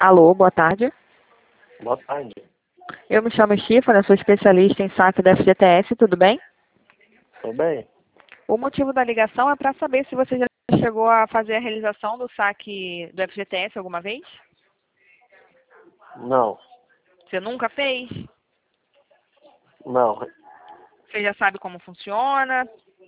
Alô, boa tarde. Boa tarde. Eu me chamo Stífana, sou especialista em saque da FGTS, tudo bem? Tudo bem? O motivo da ligação é para saber se você já chegou a fazer a realização do saque do FGTS alguma vez? Não. Você nunca fez? Não. Você já sabe como funciona?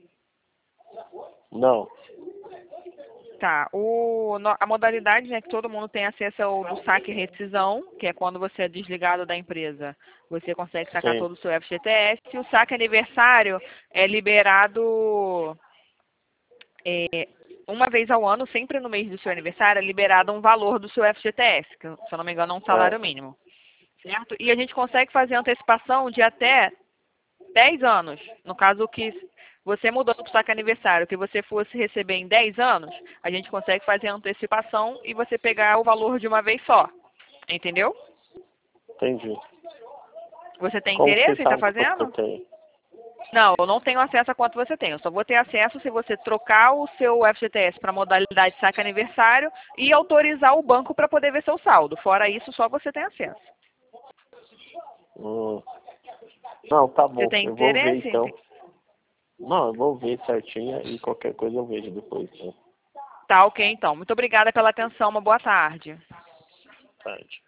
Não. Tá. A modalidade, né, que todo mundo tem acesso é o do saque e rescisão, que é quando você é desligado da empresa. Você consegue sacar Sim. todo o seu FGTS. E o saque aniversário é liberado uma vez ao ano, sempre no mês do seu aniversário, é liberado um valor do seu FGTS, que, se eu não me engano, é um salário Certo. mínimo. Certo? E a gente consegue fazer antecipação de até 10 anos. No caso que você mudou para o saque aniversário, que você fosse receber em 10 anos, a gente consegue fazer a antecipação e você pegar o valor de uma vez só. Entendeu? Entendi. Você tem Como que você interesse em estar sabe quanto que eu fazendo? tenho? Não, eu não tenho acesso a quanto você tem. Eu só vou ter acesso se você trocar o seu FGTS para a modalidade saque aniversário e autorizar o banco para poder ver seu saldo. Fora isso, só você tem acesso. Hum. Não, tá Você bom. tem Eu vou ver interesse? então. Não, eu vou ver certinho e qualquer coisa eu vejo depois. Então. Tá, ok, então. Muito obrigada pela atenção. Uma boa tarde. Tarde.